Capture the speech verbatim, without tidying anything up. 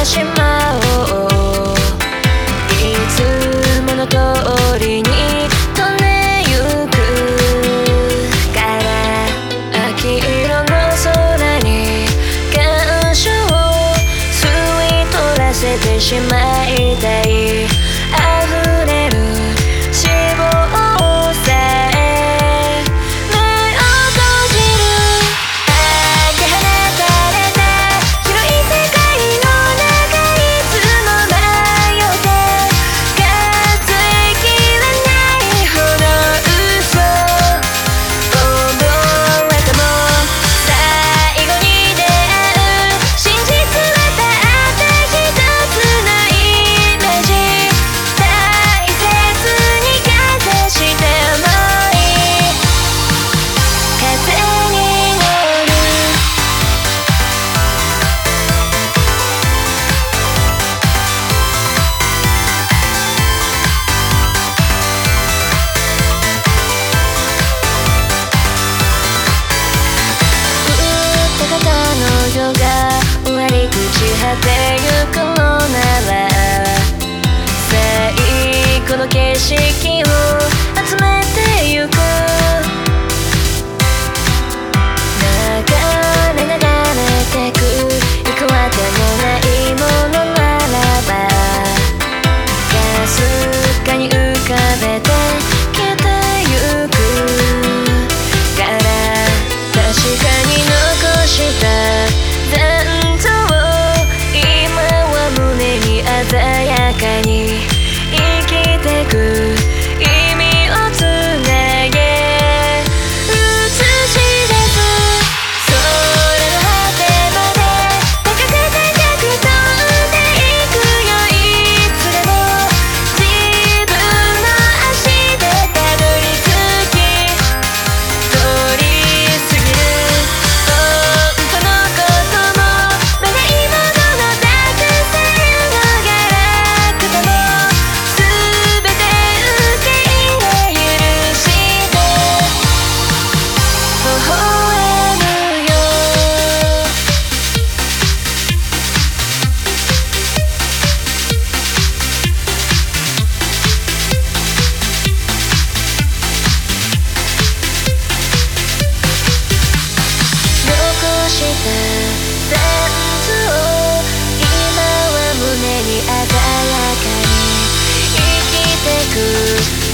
しまおう。いつもの通りに飛んでゆくから秋色の空に感傷を吸い取らせてしまいたい。溢れる脂肪さえ目を閉じる。開け放たれた広い世界の中いつも迷って数えきれないほど嘘覚えても最後に出会う真実はたった一つのイメージ。大切にかざしてもいい。風に乗る打った方の夜が終わり朽ち果てゆくのなら最後の景色を集めてゆく。流れ流れてく行くわけもないものならばかすかに浮かべて消えてゆくから確かに残した残像を今は胸に鮮やかに生きてく意味をつなげ映し出す。空の果てまで高く高く飛んでいくよ。いつでも自分の足でたどり着き通り過ぎる。本当のこともまだ今ののたくさんのガラクタも全て受け入れ許して微笑むよ。残した残像を今は胸に鮮やかに生きてく